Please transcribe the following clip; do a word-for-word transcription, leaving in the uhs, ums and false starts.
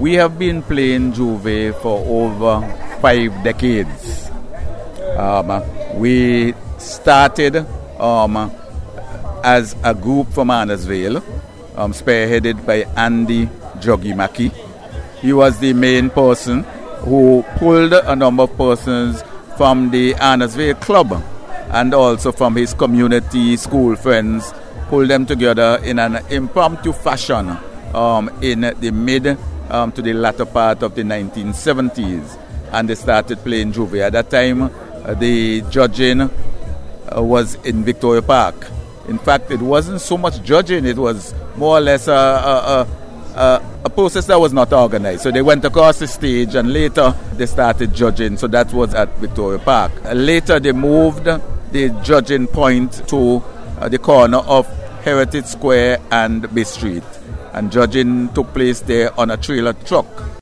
We have been playing Juve for over five decades. Um, we started um, as a group from Arnasville, um, spearheaded by Andy Joggy Mackey. He was the main person who pulled a number of persons from the Arnasville Club and also from his community school friends, pulled them together in an impromptu fashion um, in the mid um, to the latter part of the nineteen seventies. And they started playing Juve. At that time, uh, the judging uh, was in Victoria Park. In fact, it wasn't so much judging, it was more or less a, a, a, a process that was not organized. So they went across the stage and later they started judging. So that was at Victoria Park. Uh, later they moved the judging point to uh, the corner of Heritage Square and Bay Street. And judging took place there on a trailer truck.